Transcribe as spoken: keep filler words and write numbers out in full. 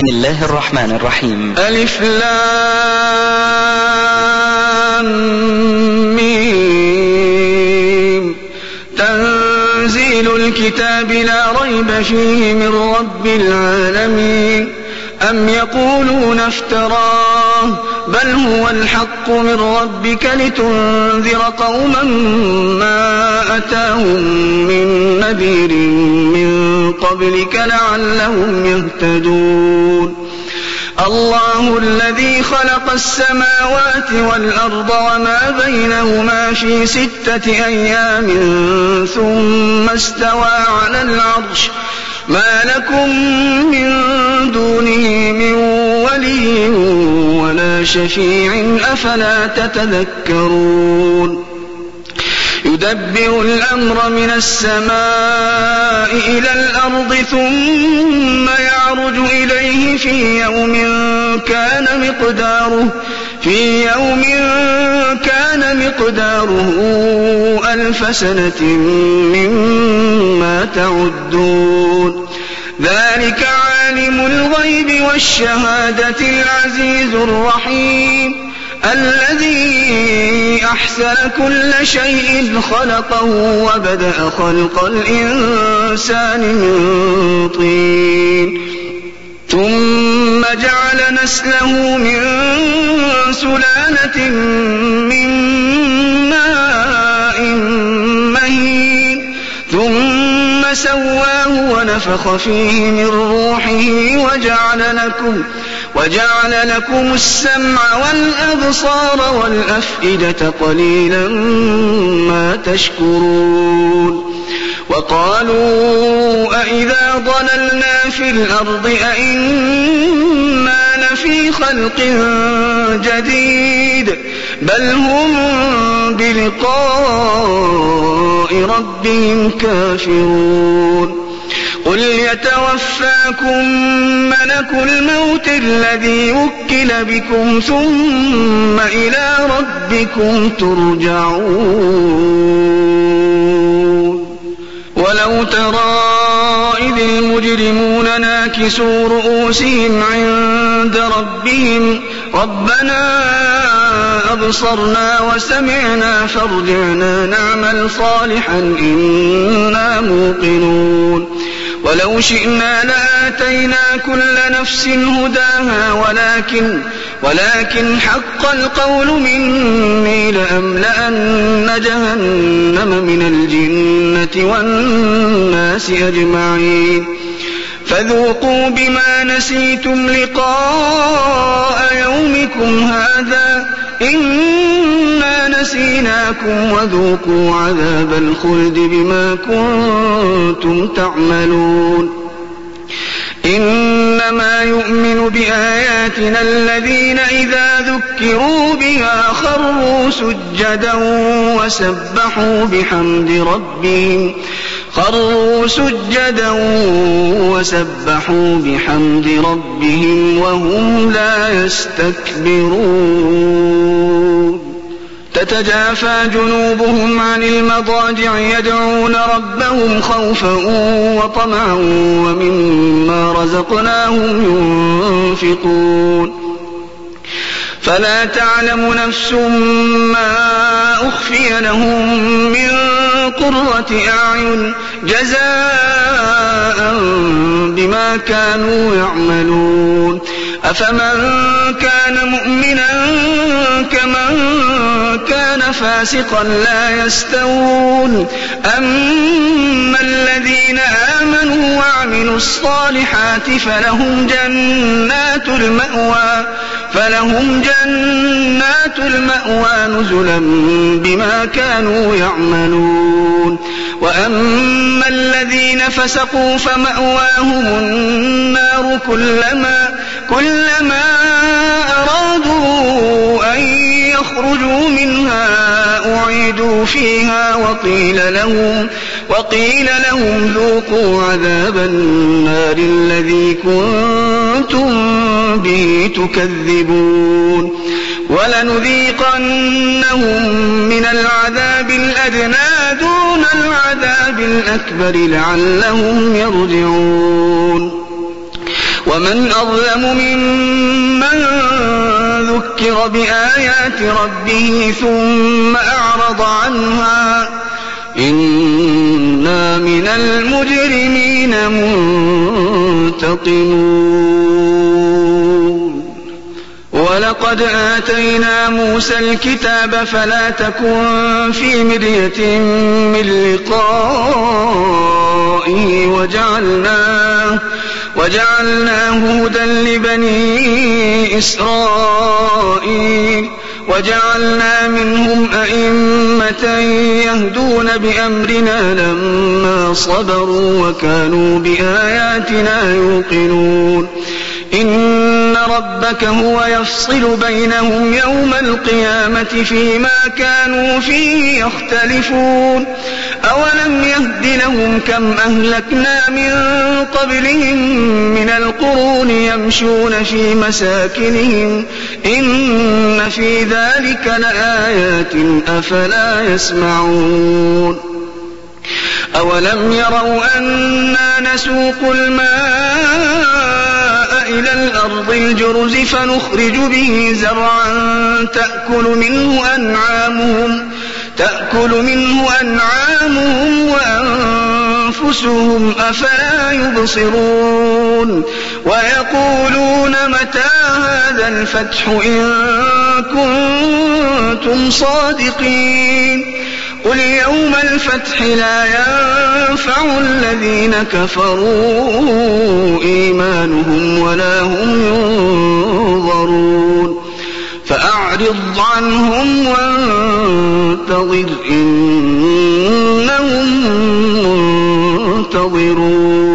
بسم الله الرحمن الرحيم. ألف لام ميم. تنزيل الكتاب لا ريب فيه من رب العالمين. أم يقولون افتراه بل هو الحق من ربك لتنذر قوما ما أتاهم من نذير من قبلك لعلهم يهتدون. الله الذي خلق السماوات والأرض وما بينهما في ستة أيام ثم استوى على العرش ما لكم من دونه من ولي ولا شفيع أفلا تتذكرون. يدبر الأمر من السماء إلى الأرض ثم يعرج إليه في يوم كان مقداره في يوم كان مقداره ألف سنة مما تعدون. ذلك عالم الغيب والشهادة العزيز الرحيم الذي أحسن كل شيء خلقه وبدأ خلق الإنسان من طين ثم جعل نسله من سلالة من ماء مهين ثم سواه ونفخ فيه من روحه وجعل لكم وجعل لكم السمع والأبصار والأفئدة قليلا ما تشكرون. وقالوا أئذا ضللنا في الأرض أئنا لفي خلق جديد بل هم بلقاء ربهم كافرون. قل يتوفاكم ملك الموت الذي وكل بكم ثم إلى ربكم ترجعون. ولو ترى إذ المجرمون ناكسوا رؤوسهم عند ربهم ربنا أبصرنا وسمعنا فارجعنا نعمل صالحا إنا موقنون. ولو شئنا لآتينا كل نفس هداها ولكن ولكن حق القول مني لأملأن جهنم من الجنة والناس أجمعين. فذوقوا بما نسيتم لقاء يومكم هذا إنا نسيناكم وذوقوا عذاب الخلد بما كنتم تعملون. إنما يؤمن بآياتنا الذين إذا ذكروا بها خروا سجدا وسبحوا بحمد ربهم خروا سجدا وسبحوا بحمد ربهم وهم لا يستكبرون. تتجافى جنوبهم عن المضاجع يدعون ربهم خوفا وطمعا ومما رزقناهم ينفقون. فلا تعلم نفس ما أخفي لهم من قرة أعين جزاء بما كانوا يعملون. أفمن كان مؤمنا كمن كان فاسقا لا يستوون. أما الذين آمنوا وعملوا الصالحات فلهم جنات المأوى فلهم جنات المأوى نزلا بما كانوا يعملون. وأما الذين فسقوا فمأواهم النار كلما كلما أرادوا أن يخرجوا منها أعيدوا فيها وقيل لهم وقيل لهم ذوقوا عذاب النار الذي كنتم به تكذبون. ولنذيقنهم من العذاب الأدنى دون العذاب الأكبر لعلهم يرجعون. ومن أظلم ممن ذكر بآيات ربه ثم أعرض عنها إنا من المجرمين منتقمون ولقد آتينا موسى الكتاب فلا تكن في مرية من لقائه وجعلناه, وجعلناه هدى لبني إسرائيل وجعلنا منهم أئمة يهدون بأمرنا لما صبروا وكانوا بآياتنا يوقنون إن ربك هو يفصل بينهم يوم القيامة فيما كانوا فيه يختلفون أولم يهد لهم كم أهلكنا من قبلهم من القرون يمشون في مساكنهم إن في ذلك لآيات أفلا يسمعون أولم يروا أنا نسوق الماء إلى الأرض الجرز فنخرج به زرعا تأكل منه أنعامهم تأكل منه أنعامهم وأنفسهم أفلا يبصرون ويقولون متى هذا الفتح إن كنتم صادقين قل يوم الفتح لا ينفع الذين كفروا إيمانهم ولا هم ينظرون فأعرض عنهم وانتظر إنهم منتظرون